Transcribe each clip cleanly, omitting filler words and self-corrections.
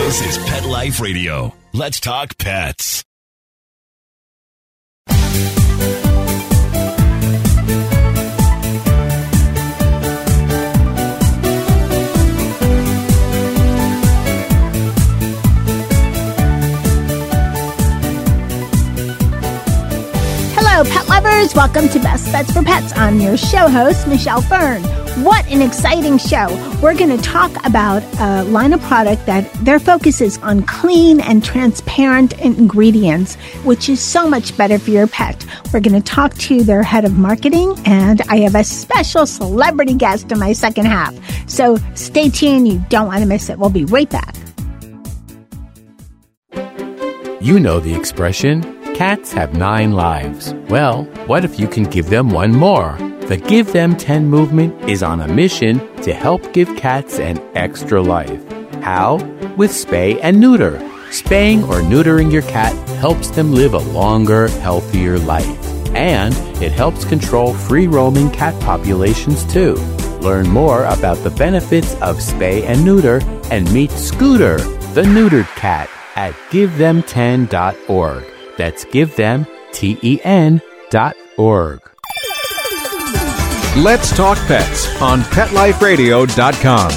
This is Pet Life Radio. Let's talk pets. Hello, pet lovers. Welcome to Best Bets for Pets. I'm your show host, Michelle Fern. What an exciting show. We're going to talk about a line of product that their focus is on clean and transparent ingredients, which is so much better for your pet. We're going to talk to their head of marketing, and I have a special celebrity guest in my second half. So stay tuned. You don't want to miss it. We'll be right back. You know the expression, cats have 9 lives. Well, what if you can give them one more? The Give Them 10 movement is on a mission to help give cats an extra life. How? With spay and neuter. Spaying or neutering your cat helps them live a longer, healthier life. And it helps control free-roaming cat populations too. Learn more about the benefits of spay and neuter and meet Scooter, the neutered cat, at GiveThem10.org. That's GiveThem10.org. Let's Talk Pets on PetLifeRadio.com.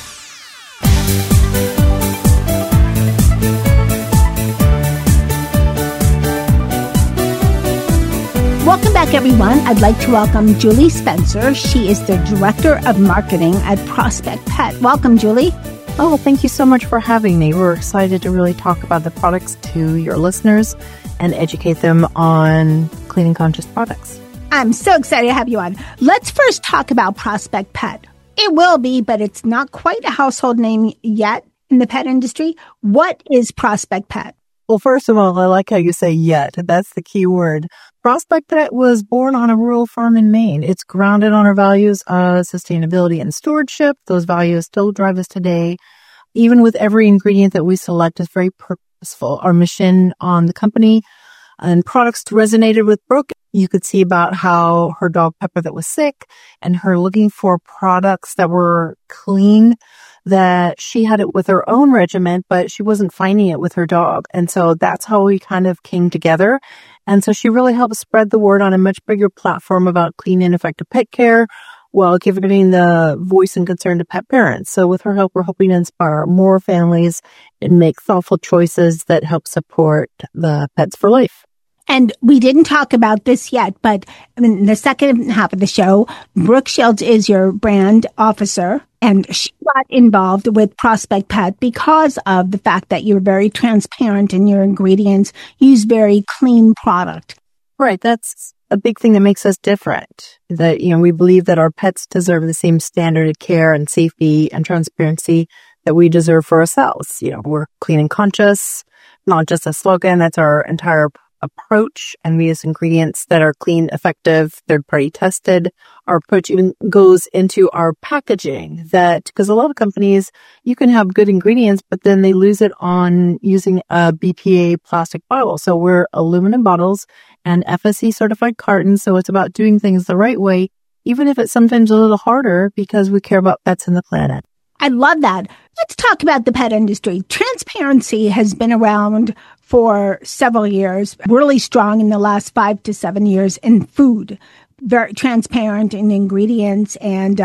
Welcome back, everyone. I'd like to welcome Julie Spencer. She is the Director of Marketing at Prospect Pet. Welcome, Julie. Oh, thank you so much for having me. We're excited to really talk about the products to your listeners and educate them on clean and conscious products. I'm so excited to have you on. Let's first talk about Prospect Pet. It will be, but it's not quite a household name yet in the pet industry. What is Prospect Pet? Well, first of all, I like how you say yet. That's the key word. Prospect Pet was born on a rural farm in Maine. It's grounded on our values of sustainability and stewardship. Those values still drive us today. Even with every ingredient that we select is very purposeful. Our mission on the company and products resonated with Brooke. You could see about how her dog Pepper that was sick and her looking for products that were clean, that she had it with her own regimen, but she wasn't finding it with her dog. And so that's how we kind of came together. And so she really helped spread the word on a much bigger platform about clean and effective pet care while giving the voice and concern to pet parents. So with her help, we're hoping to inspire more families and make thoughtful choices that help support the Pets for Life. And we didn't talk about this yet, but in the second half of the show, Brooke Shields is your brand officer, and she got involved with Prospect Pet because of the fact that you're very transparent in your ingredients, use very clean product. Right. That's a big thing that makes us different. That, we believe that our pets deserve the same standard of care and safety and transparency that we deserve for ourselves. We're clean and conscious, not just a slogan. That's our entire approach, and we use ingredients that are clean, effective, third-party tested. Our approach even goes into our packaging, because a lot of companies, you can have good ingredients, but then they lose it on using a BPA plastic bottle. So we're aluminum bottles and FSC certified cartons. So it's about doing things the right way, even if it's sometimes a little harder because we care about pets and the planet. I love that. Let's talk about the pet industry. Transparency has been around for several years, really strong in the last 5 to 7 years in food, very transparent in ingredients. And,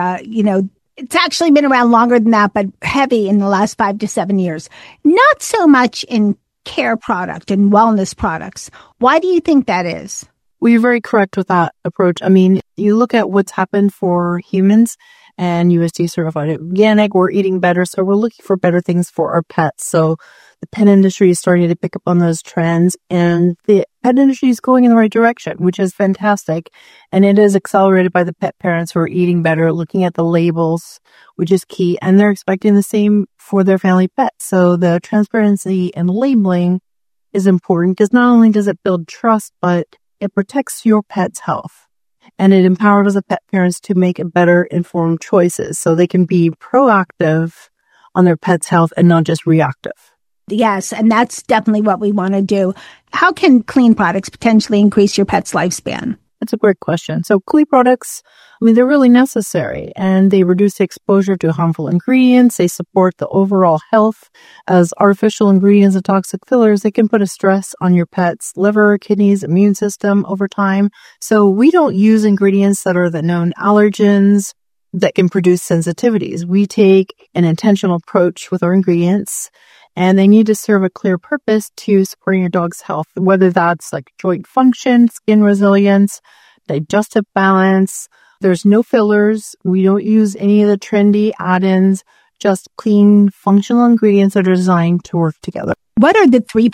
it's actually been around longer than that, but heavy in the last 5 to 7 years. Not so much in care product and wellness products. Why do you think that is? Well, you're very correct with that approach. I mean, you look at what's happened for humans and USDA certified organic, we're eating better. So we're looking for better things for our pets. So the pet industry is starting to pick up on those trends, and the pet industry is going in the right direction, which is fantastic. And it is accelerated by the pet parents who are eating better, looking at the labels, which is key. And they're expecting the same for their family pets. So the transparency and labeling is important because not only does it build trust, but it protects your pet's health. And it empowers the pet parents to make better informed choices so they can be proactive on their pet's health and not just reactive. Yes, and that's definitely what we want to do. How can clean products potentially increase your pet's lifespan? That's a great question. So clean products I mean, they're really necessary, and they reduce the exposure to harmful ingredients. They support the overall health. As artificial ingredients and toxic fillers, they can put a stress on your pet's liver, kidneys, immune system over time. So we don't use ingredients that are the known allergens that can produce sensitivities. We take an intentional approach with our ingredients, and they need to serve a clear purpose to supporting your dog's health, whether that's like joint function, skin resilience, digestive balance. There's no fillers. We don't use any of the trendy add-ins, just clean, functional ingredients that are designed to work together. What are the three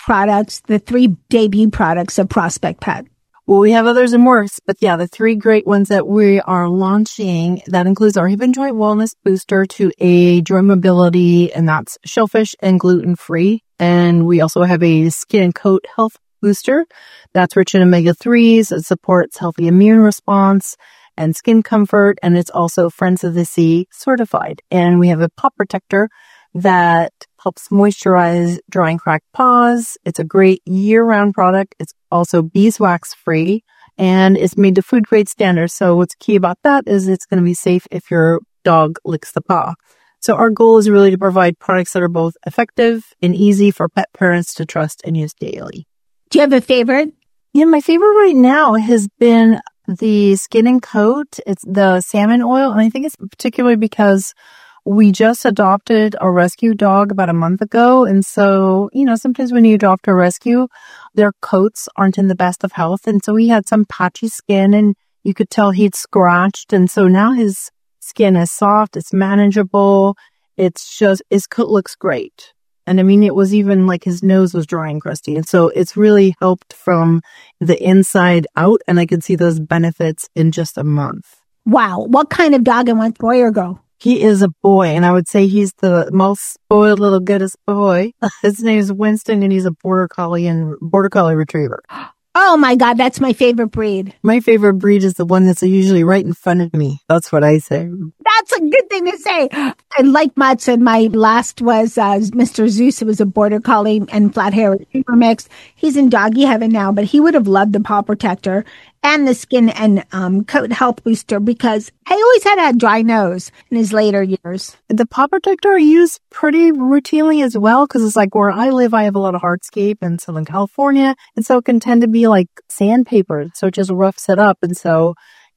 debut products of Prospect Pet? Well, we have others in works, but yeah, the three great ones that we are launching, that includes our Hip and Joint Wellness Booster to aid joint mobility, and that's shellfish and gluten-free. And we also have a Skin and Coat Health Booster that's rich in omega-3s. It supports healthy immune response and skin comfort, and it's also Friends of the Sea certified. And we have a paw protector that helps moisturize dry and cracked paws. It's a great year-round product. It's also beeswax free, and it's made to food grade standards. So what's key about that is it's going to be safe if your dog licks the paw. So our goal is really to provide products that are both effective and easy for pet parents to trust and use daily. Do you have a favorite? Yeah, my favorite right now has been the Skin and Coat. It's the salmon oil. And I think it's particularly because we just adopted a rescue dog about a month ago. And so, sometimes when you adopt a rescue, their coats aren't in the best of health. And so he had some patchy skin, and you could tell he'd scratched. And so now his skin is soft. It's manageable. His coat looks great. And I mean, it was even like his nose was dry and crusty. And so it's really helped from the inside out. And I could see those benefits in just a month. Wow. What kind of dog, and what, boy or girl? He is a boy, and I would say he's the most spoiled little goodest boy. His name is Winston, and he's a border collie retriever. Oh my God, that's my favorite breed. My favorite breed is the one that's usually right in front of me. That's what I say. That's a good thing to say. I like mutts, and my last was Mr. Zeus. It was a border collie and flat hair retriever mix. He's in doggy heaven now, but he would have loved the paw protector and the Skin and Coat Health Booster, because he always had a dry nose in his later years. The paw protector I use pretty routinely as well, because it's like where I live, I have a lot of hardscape in Southern California, and so it can tend to be like sandpaper, so it just roughs it up. And so,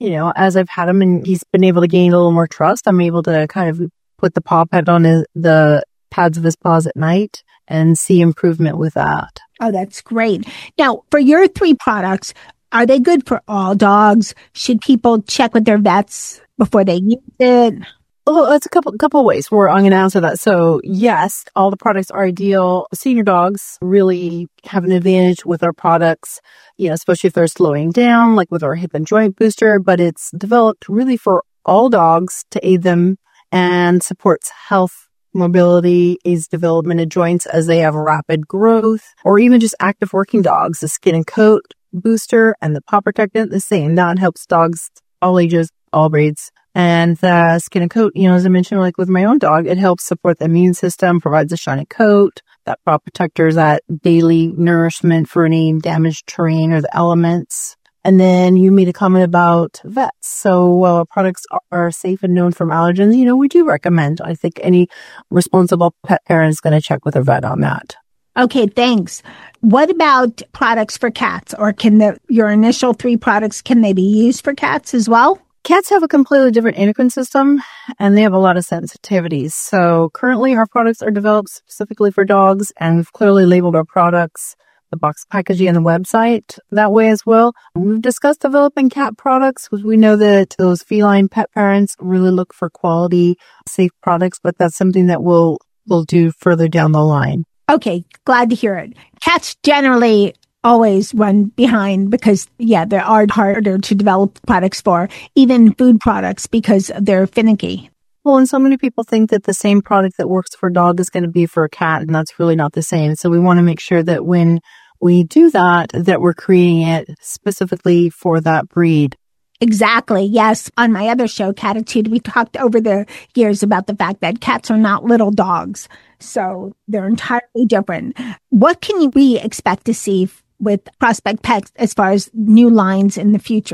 as I've had him and he's been able to gain a little more trust, I'm able to kind of put the paw pad on the pads of his paws at night and see improvement with that. Oh, that's great. Now, for your three products, are they good for all dogs? Should people check with their vets before they use it? Well, that's a couple ways where I'm going to answer that. So yes, all the products are ideal. Senior dogs really have an advantage with our products, especially if they're slowing down, like with our Hip and Joint Booster, but it's developed really for all dogs to aid them and supports health, mobility, aids development of joints as they have rapid growth, or even just active working dogs. The Skin and Coat Booster and the paw protectant, the same. That helps dogs all ages, all breeds. And the Skin and Coat, as I mentioned, like with my own dog, it helps support the immune system, provides a shiny coat. That paw protector is that daily nourishment for any damaged terrain or the elements. And then you made a comment about vets. So while our products are safe and known from allergens, we do recommend. I think any responsible pet parent is going to check with a vet on that. Okay, thanks. What about products for cats? Or your initial three products, can they be used for cats as well? Cats have a completely different endocrine system, and they have a lot of sensitivities. So currently our products are developed specifically for dogs, and we've clearly labeled our products, the box packaging and the website that way as well. We've discussed developing cat products because we know that those feline pet parents really look for quality, safe products, but that's something that we'll do further down the line. Okay, glad to hear it. Cats generally always run behind because, they are harder to develop products for, even food products, because they're finicky. Well, and so many people think that the same product that works for a dog is going to be for a cat, and that's really not the same. So we want to make sure that when we do that we're creating it specifically for that breed. Exactly. Yes. On my other show, Catitude, we talked over the years about the fact that cats are not little dogs. So they're entirely different. What can we expect to see with Prospect Pets as far as new lines in the future?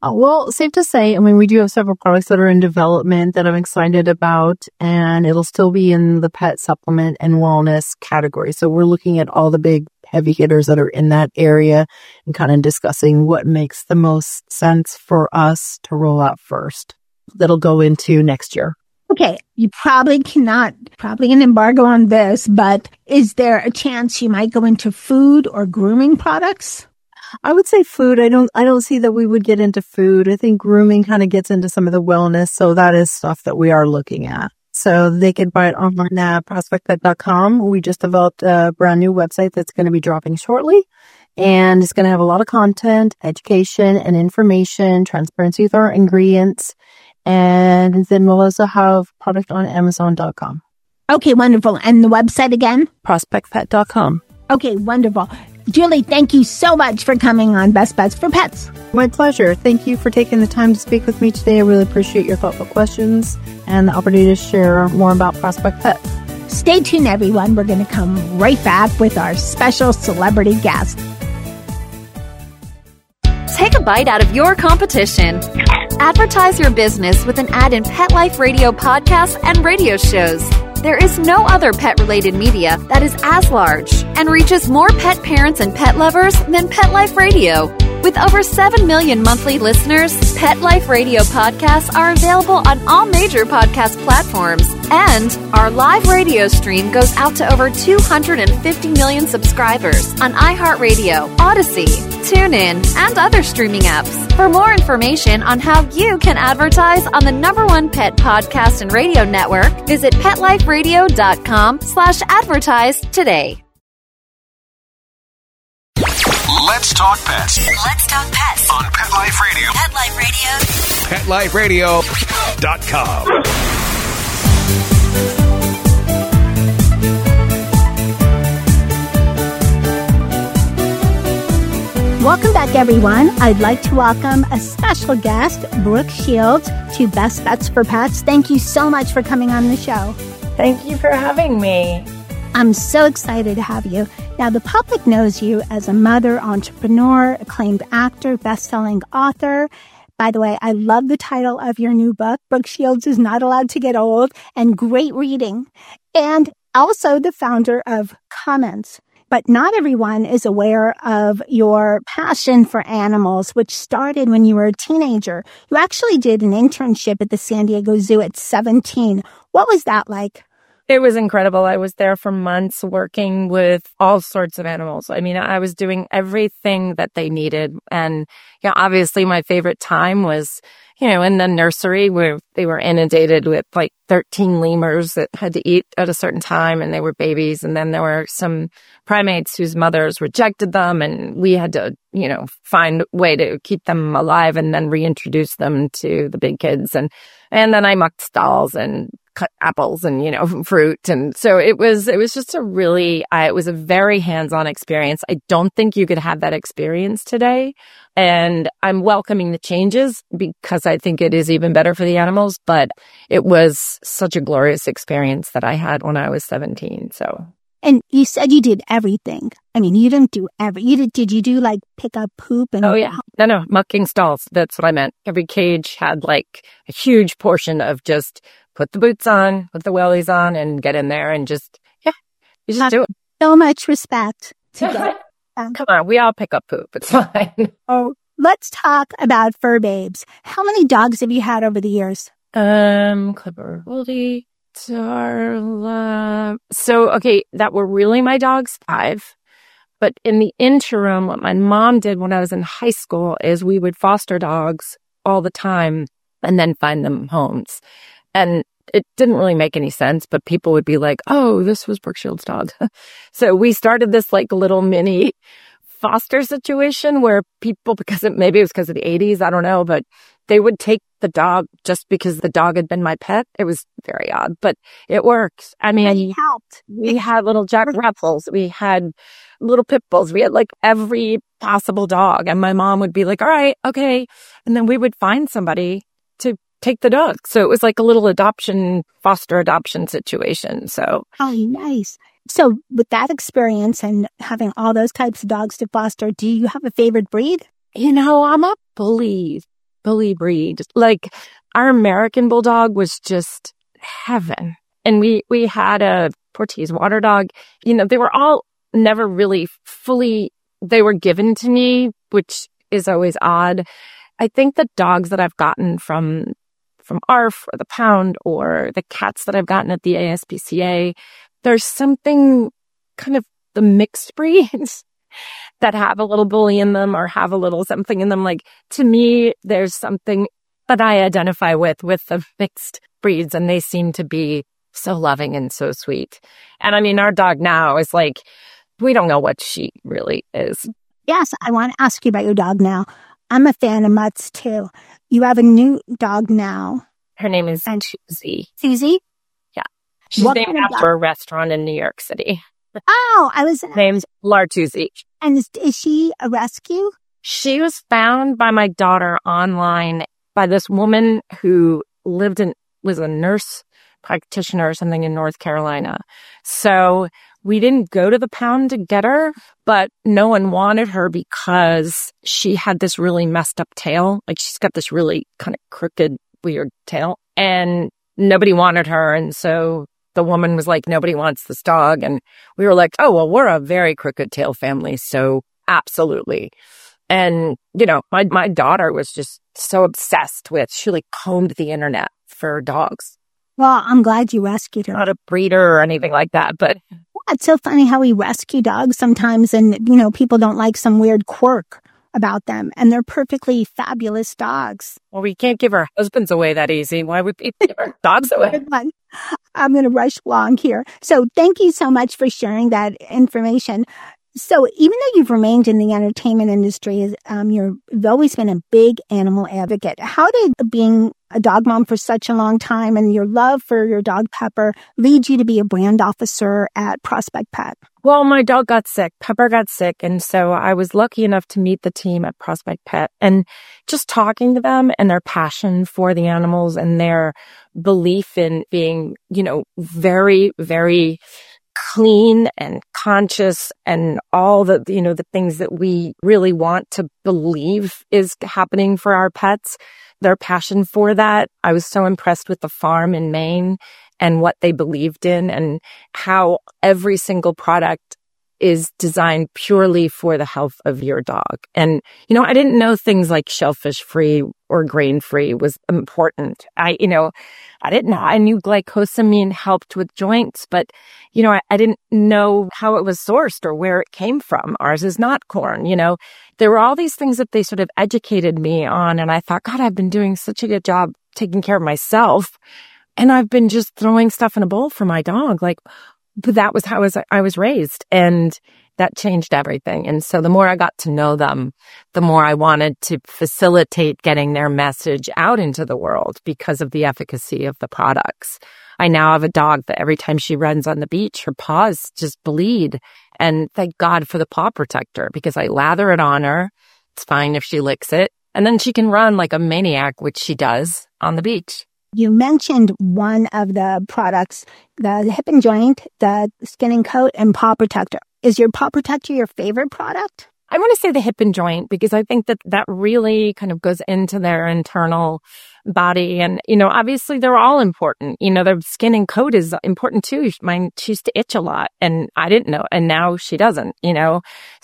Well, safe to say, we do have several products that are in development that I'm excited about, and it'll still be in the pet supplement and wellness category. So we're looking at all the big heavy hitters that are in that area and kind of discussing what makes the most sense for us to roll out first. That'll go into next year. Okay, you probably an embargo on this, but is there a chance you might go into food or grooming products? I would say food. I don't see that we would get into food. I think grooming kind of gets into some of the wellness. So that is stuff that we are looking at. So they can buy it online at prospectpet.com. We just developed a brand new website that's going to be dropping shortly. And it's going to have a lot of content, education and information, transparency with our ingredients. And then we'll also have product on Amazon.com. Okay, wonderful. And the website again? prospectpet.com. Okay, wonderful. Julie, thank you so much for coming on Best Bets for Pets. My pleasure. Thank you for taking the time to speak with me today. I really appreciate your thoughtful questions and the opportunity to share more about Prospect Pet. Stay tuned, everyone. We're going to come right back with our special celebrity guest. Take a bite out of your competition. Advertise your business with an ad in Pet Life Radio podcasts and radio shows. There is no other pet-related media that is as large and reaches more pet parents and pet lovers than Pet Life Radio. With over 7 million monthly listeners, Pet Life Radio podcasts are available on all major podcast platforms. And our live radio stream goes out to over 250 million subscribers on iHeartRadio, Odyssey, TuneIn, and other streaming apps. For more information on how you can advertise on the #1 pet podcast and radio network, visit PetLifeRadio.com/advertise today. Let's talk pets. Let's talk pets On Pet Life Radio. Pet Life Radio. PetLifeRadio.com. Welcome back, everyone. I'd like to welcome a special guest, Brooke Shields, to Best Bets for Pets. Thank you so much for coming on the show. Thank you for having me. I'm so excited to have you. Now, the public knows you as a mother, entrepreneur, acclaimed actor, best-selling author. By the way, I love the title of your new book, Brooke Shields is Not Allowed to Get Old, and great reading. And also the founder of Comments. But not everyone is aware of your passion for animals, which started when you were a teenager. You actually did an internship at the San Diego Zoo at 17. What was that like? It was incredible. I was there for months working with all sorts of animals. I mean, I was doing everything that they needed. And, obviously my favorite time was, in the nursery where they were inundated with like 13 lemurs that had to eat at a certain time and they were babies. And then there were some primates whose mothers rejected them and we had to, find a way to keep them alive and then reintroduce them to the big kids. And then I mucked stalls and cut apples and, fruit. And so it was just it was a very hands-on experience. I don't think you could have that experience today. And I'm welcoming the changes because I think it is even better for the animals. But it was such a glorious experience that I had when I was 17. So. And you said you did everything. I mean, you didn't do did you do like pick up poop and? Oh yeah. No, mucking stalls. That's what I meant. Every cage had like a huge portion of just put the boots on, put the wellies on and get in there and you just do it. So much respect to get. Come on, we all pick up poop. It's fine. Oh, let's talk about fur babes. How many dogs have you had over the years? Clipper, Woody, Darla. So, okay, that were really my dogs, 5. But in the interim, what my mom did when I was in high school is we would foster dogs all the time and then find them homes. And it didn't really make any sense, but people would be like, oh, this was Brooke Shields' dog. So we started this like little mini foster situation where people, maybe it was because of the 80s, I don't know, but they would take the dog just because the dog had been my pet. It was very odd, but it works. I mean, it helped. We had little Jack Russells. We had little pit bulls. We had like every possible dog. And my mom would be like, all right, okay. And then we would find somebody to take the dog. So it was like a little foster adoption situation. So. Oh, nice. So with that experience and having all those types of dogs to foster, do you have a favorite breed? I'm a bully bully breed. Like our American Bulldog was just heaven. And we had a Portese water dog. You know, they were all never really fully, they were given to me, which is always odd. I think the dogs that I've gotten from ARF or the Pound or the cats that I've gotten at the ASPCA, there's something kind of the mixed breeds that have a little bully in them or have a little something in them. Like, to me, there's something that I identify with the mixed breeds, and they seem to be so loving and so sweet. And I mean, our dog now is like, we don't know what she really is. Yes, I want to ask you about your dog now. I'm a fan of Mutt's too. You have a new dog now. Her name is Susie. Susie? Yeah. She's named after a restaurant in New York City. Oh, named Lartusi. And is she a rescue? She was found by my daughter online by this woman who was a nurse practitioner or something in North Carolina. So we didn't go to the Pound to get her, but no one wanted her because she had this really messed up tail. Like, she's got this really kind of crooked, weird tail, and nobody wanted her. And so the woman was like, nobody wants this dog. And we were like, oh, well, we're a very crooked tail family. So absolutely. And, you know, my daughter was just so obsessed she like combed the internet for dogs. Well, I'm glad you rescued her. Not a breeder or anything like that, but it's so funny how we rescue dogs sometimes, and, you know, people don't like some weird quirk about them, and they're perfectly fabulous dogs. Well, we can't give our husbands away that easy. Why would people give our dogs away? Good one. I'm going to rush along here. So thank you so much for sharing that information. So even though you've remained in the entertainment industry, you've always been a big animal advocate. How did being a dog mom for such a long time and your love for your dog Pepper lead you to be a brand officer at Prospect Pet? Well, my dog got sick. Pepper got sick. And so I was lucky enough to meet the team at Prospect Pet, and just talking to them and their passion for the animals and their belief in being, you know, very, very clean and conscious, and all the, you know, the things that we really want to believe is happening for our pets, their passion for that. I was so impressed with the farm in Maine and what they believed in, and how every single product is designed purely for the health of your dog. And, you know, I didn't know things like shellfish free or grain free was important. I didn't know. I knew glycosamine helped with joints, but, you know, I didn't know how it was sourced or where it came from. Ours is not corn, you know. There were all these things that they sort of educated me on. And I thought, God, I've been doing such a good job taking care of myself, and I've been just throwing stuff in a bowl for my dog. Like, but that was how I was raised, and that changed everything. And so the more I got to know them, the more I wanted to facilitate getting their message out into the world because of the efficacy of the products. I now have a dog that every time she runs on the beach, her paws just bleed. And thank God for the paw protector, because I lather it on her. It's fine if she licks it. And then she can run like a maniac, which she does on the beach. You mentioned one of the products, the Hip and Joint, the Skin and Coat, and Paw Protector. Is your Paw Protector your favorite product? I want to say the Hip and Joint, because I think that really kind of goes into their internal body. And, you know, obviously they're all important. You know, their Skin and Coat is important too. Mine, she used to itch a lot, and I didn't know. And now she doesn't, you know.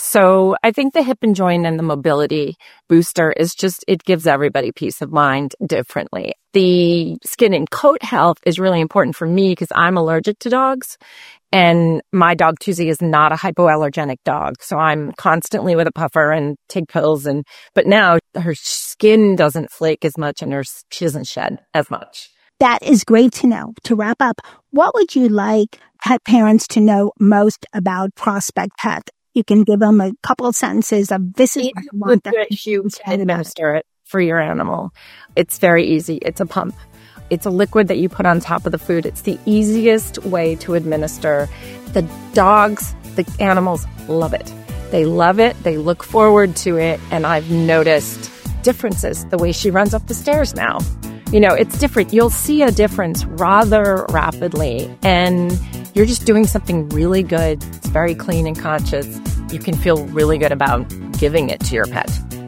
So I think the Hip and Joint and the Mobility Booster is just, it gives everybody peace of mind differently. The Skin and Coat health is really important for me because I'm allergic to dogs. And my dog, Tuesday, is not a hypoallergenic dog. So I'm constantly with a puffer and take pills. But now her skin doesn't flake as much, and she doesn't shed as much. That is great to know. To wrap up, what would you like pet parents to know most about Prospect Pet? You can give them a couple of sentences of this is what you want them to administer it for your animal. It's very easy. It's a pump. It's a liquid that you put on top of the food. It's the easiest way to administer. The dogs, the animals love it. They love it. They look forward to it. And I've noticed differences. The way she runs up the stairs now, you know, it's different. You'll see a difference rather rapidly. And you're just doing something really good. It's very clean and conscious. You can feel really good about giving it to your pet.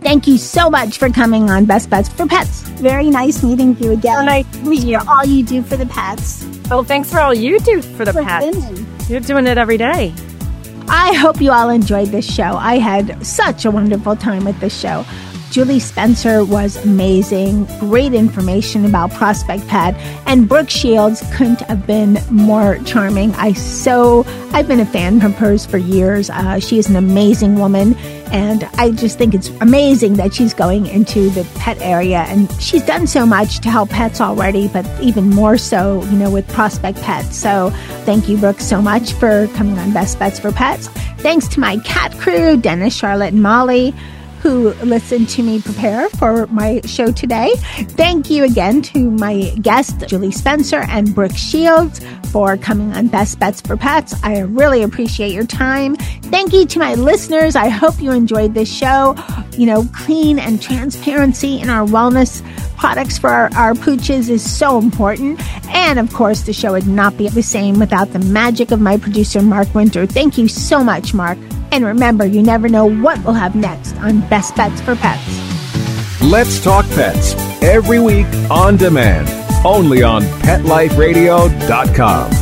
Thank you so much for coming on Best Bets for Pets. Very nice meeting you again. Nice to meet you. All you do for the pets. Well, thanks for all you do for the pets. You're doing it every day. I hope you all enjoyed this show. I had such a wonderful time with this show. Julie Spencer was amazing. Great information about Prospect Pet. And Brooke Shields couldn't have been more charming. I've been a fan of hers for years. She is an amazing woman. And I just think it's amazing that she's going into the pet area. And she's done so much to help pets already, but even more so, with Prospect Pet. So thank you, Brooke, so much for coming on Best Bets for Pets. Thanks to my cat crew, Dennis, Charlotte, and Molly, who listened to me prepare for my show today. Thank you again to my guests, Julie Spencer and Brooke Shields, for coming on Best Bets for Pets. I really appreciate your time. Thank you to my listeners. I hope you enjoyed this show. Clean and transparency in our wellness products for our pooches is so important. And of course, the show would not be the same without the magic of my producer, Mark Winter. Thank you so much, Mark. And remember, you never know what we'll have next on Best Bets for Pets. Let's Talk Pets, every week on demand, only on PetLifeRadio.com.